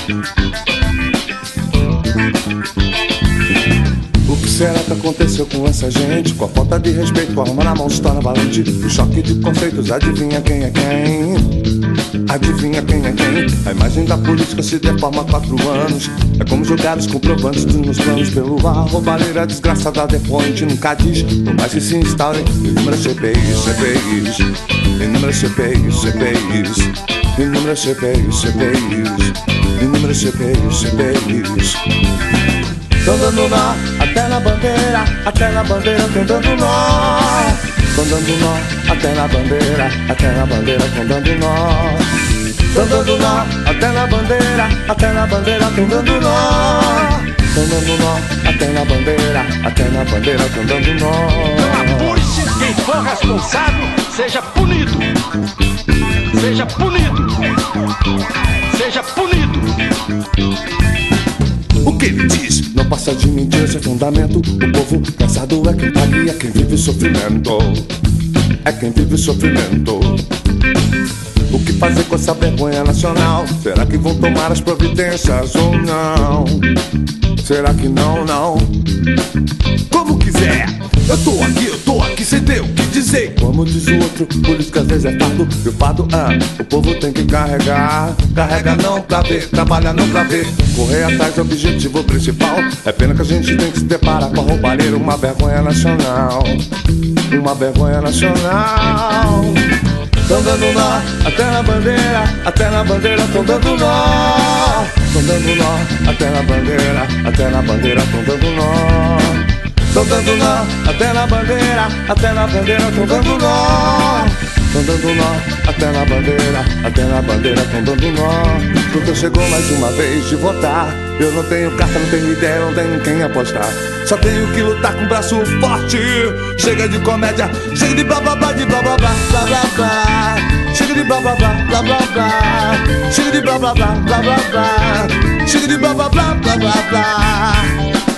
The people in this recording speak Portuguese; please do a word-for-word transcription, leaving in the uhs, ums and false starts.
O que será que aconteceu com essa gente? Com a falta de respeito, a arma na mão se torna valente. O choque de conceitos, adivinha quem é quem? Adivinha quem é quem? A imagem da política se deforma há quatro anos. É como jogar os comprovantes nos planos pelo ar. Roubalheira desgraçada, depoente nunca diz. Por mais que se instaurem inúmeras C P Is, C P Is, inúmeras C P Is, C P Is, inúmeras C P Is, C P Is, inúmeras C P Is, C P Is. Tão dando nó até na bandeira, até na bandeira tão dando nó. Tão dando nó até na bandeira, até na bandeira tão dando nó. Tão dando nó até na bandeira, até na bandeira tão dando nó. Tão dando nó até na bandeira, até na bandeira tão dando nó. Não apure-se, quem for responsável seja punido. Seja punido. Seja punido. O que ele diz não passa de mentira, isso é fundamento. O povo cansado é quem paga, é quem vive o sofrimento. É quem vive o sofrimento. O que fazer com essa vergonha nacional? Será que vão tomar as providências ou não? Será que não, não? Como quiser. Eu tô aqui, eu tô aqui sem ter o que dizer. Como diz o outro, política às vezes é fardo. E o fardo é, o povo tem que carregar. Carrega não pra ver, trabalha não pra ver. Correr atrás do objetivo principal. É pena que a gente tem que se deparar com a roubalheira. Uma vergonha nacional. Uma vergonha nacional. Tão dando nó até na bandeira, até na bandeira tão dando nó. Tão dando nó até na bandeira, até na bandeira tão dando nó. Tão dando nó até na bandeira, até na bandeira tão dando nó. Tão dando nó até na bandeira, até na bandeira tão dando nó. Porque chegou mais uma vez de votar. Eu não tenho carta, não tenho ideia, não tenho quem apostar. Só tenho que lutar com o braço forte. Chega de comédia, chega de blá blá blá, de blá blá blá, blá blá blá. Chega de blá blá blá, blá blá blá. Chega de blá blá blá, blá blá blá. Chega de blá blá blá, blá blá blá.